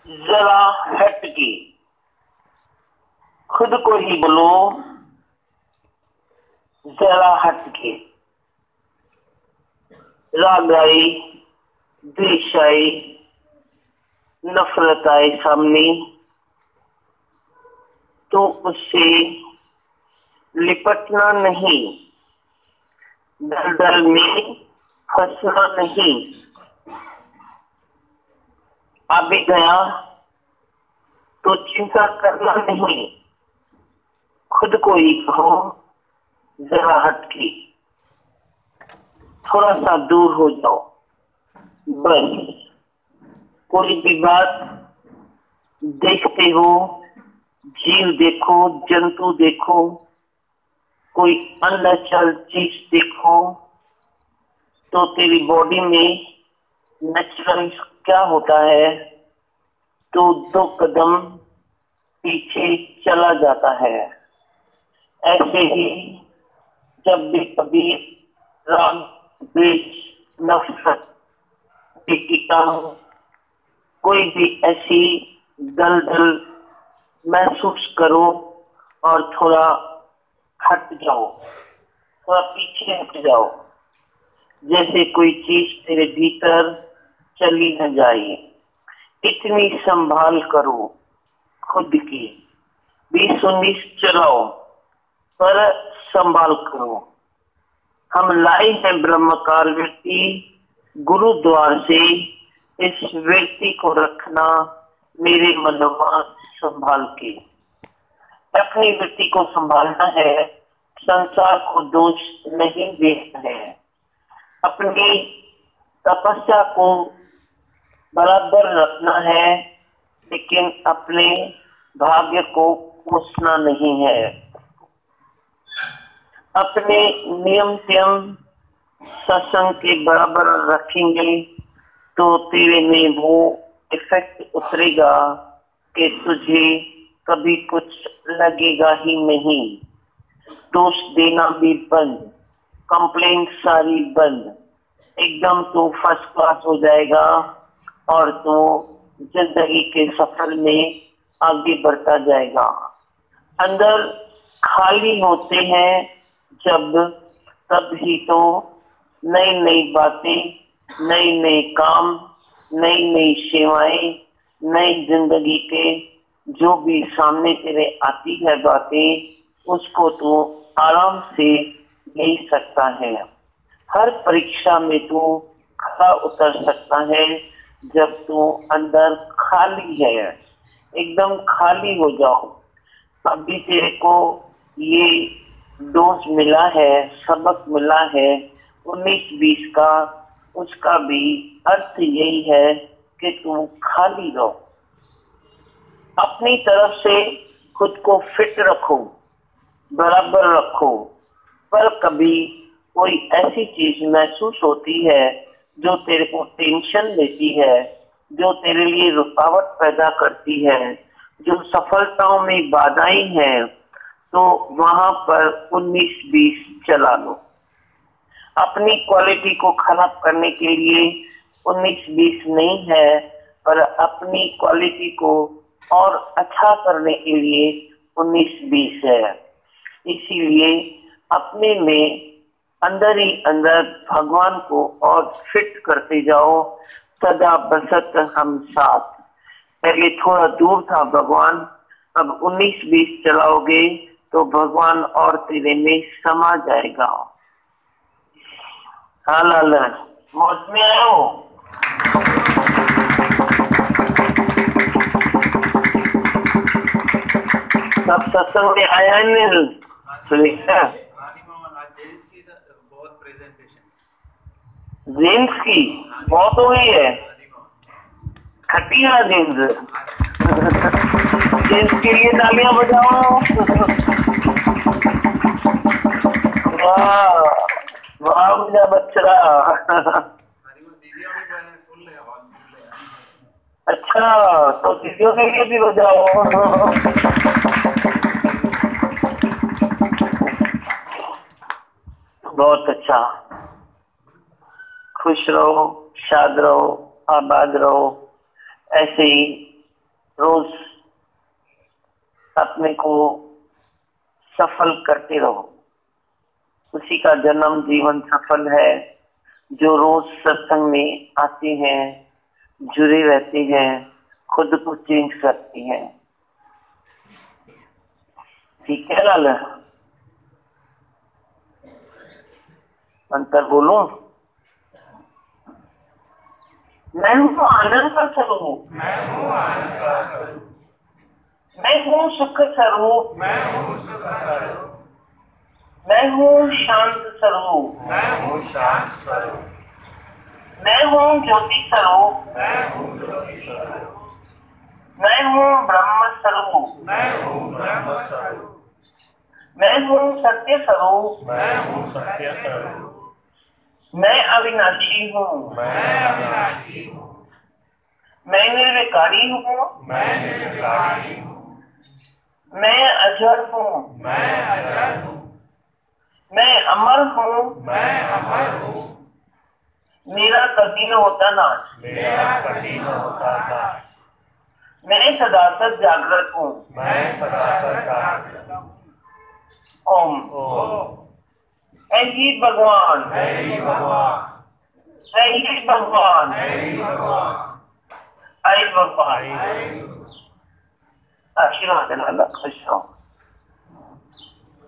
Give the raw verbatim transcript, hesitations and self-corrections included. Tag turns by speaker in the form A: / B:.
A: जरा हट के खुद को ही बोलो, जरा हट के। राग आए, द्वेष आए, नफरत आए सामने, तो उससे लिपटना नहीं, दलदल में फंसना नहीं। आ भी गया तो चिंता करना नहीं, खुद को ही कहो जरा हट के, थोड़ा सा दूर हो जाओ। बस कोई भी बात देखते हो, जीव देखो, जंतु देखो, कोई अननेचुरल चीज देखो, तो तेरी बॉडी में नेचुरल क्या होता है, तो दो कदम पीछे चला जाता है। ऐसे ही जब भी कभी राग, द्वेष, नफरत, टिकाऊ, कोई भी ऐसी दलदल महसूस करो और थोड़ा हट जाओ, थोड़ा पीछे हट जाओ, जैसे कोई चीज तेरे भीतर चली न जाए। इतनी संभाल करो खुद की, बीस उन्नीस चलाओ पर संभाल करो। हम लाए हैं ब्रह्मकाल वृत्ति गुरुद्वार से, इस वृत्ति को रखना मेरे मनवा संभाल के। अपनी वृत्ति को संभालना है, संसार को दोष नहीं देना है। अपनी तपस्या को बराबर रखना है, लेकिन अपने भाग्य को कोसना नहीं है। अपने नियम त्यम सत्संग के बराबर रखेंगे तो तेरे में वो इफेक्ट उतरेगा कि तुझे कभी कुछ लगेगा ही नहीं। दोष देना भी बंद, कंप्लेंट सारी बंद, एकदम तू फर्स्ट क्लास हो जाएगा और तू जिंदगी के सफर में आगे बढ़ता जाएगा। अंदर खाली होते हैं जब, तब ही तो नई नई बातें, नए नए काम, नई नई सेवाएं, नई जिंदगी के जो भी सामने तेरे आती है बातें, उसको तू आराम से ले सकता है। हर परीक्षा में तू खरा उतर सकता है जब तू अंदर खाली है। एकदम खाली हो जाओ। अभी तेरे को ये डोज मिला है, सबक मिला है उन्नीस बीस का, उसका भी अर्थ यही है कि तू खाली रहो। अपनी तरफ से खुद को फिट रखो, बराबर रखो, पर कभी कोई ऐसी चीज महसूस होती है जो तेरे को टेंशन देती है, जो तेरे लिए रुकावट पैदा करती है, जो सफलताओं में बाधाएं हैं, तो वहां पर उन्नीस बीस चला लो। अपनी क्वालिटी को खराब करने के लिए उन्नीस बीस नहीं है, पर अपनी क्वालिटी को और अच्छा करने के लिए उन्नीस बीस है। इसीलिए अपने में अंदर ही अंदर भगवान को और फिट करते जाओ। सदा बसत हम साथ। पहले थोड़ा दूर था भगवान, अब उन्नीस बीस चलाओगे तो भगवान और तेरे में समा जाएगा। हाँ लाल, मौज में आए हो? सब सत्संग में आया है नील सुनीता? जेम्स की बहुत हो गई है, खटी ना जेम्स। जेम्स के लिए तालियां बजाओ। वाह वाह मेरा बच्चा। अच्छा, तो दीदियों के लिए भी बजाओ। बहुत अच्छा। खुश रहो, शाद रहो, आबाद रहो। ऐसे ही रोज अपने को सफल करते रहो। उसी का जन्म जीवन सफल है जो रोज सत्संग में आते हैं, जुड़े रहते हैं, खुद को चेंज करते हैं। ठीक है लाला, अंतर बोलो। मैं हूँ आनंद का स्वरूप,
B: मैं हूँ आनंद का स्वरूप,
A: मैं हूँ सुख स्वरूप,
B: मैं हूँ सुख स्वरूप,
A: मैं हूँ शांत स्वरूप,
B: मैं हूँ शांत स्वरूप,
A: मैं हूँ ज्योति स्वरूप,
B: मैं हूँ ज्योति स्वरूप,
A: मैं हूँ ब्रह्म स्वरूप,
B: मैं हूँ ब्रह्म स्वरूप,
A: मैं हूँ सत्य स्वरूप,
B: मैं हूँ सत्य स्वरूप,
A: मैं अविनाशी हूँ,
B: मैं अविनाशी हूँ,
A: मैं निर्विकारी हूँ,
B: मैं निर्विकारी हूँ,
A: मैं अजर हूँ,
B: मैं अजर हूँ,
A: मैं अमर हूँ,
B: मैं अमर हूँ,
A: मेरा कभी न होता नाश,
B: मेरा कभी न होता नाश,
A: मैं सदा सद जागृत हूँ।
B: मैं सदा सदा जागृत हूँ।
A: ओम।
B: ओम।
A: ऐ ही भगवान,
B: हे भगवान,
A: ऐ ही भगवान,
B: हे भगवान,
A: ऐ भगवान।
B: हे
A: आशीर्वाद लाला, खुश रहो।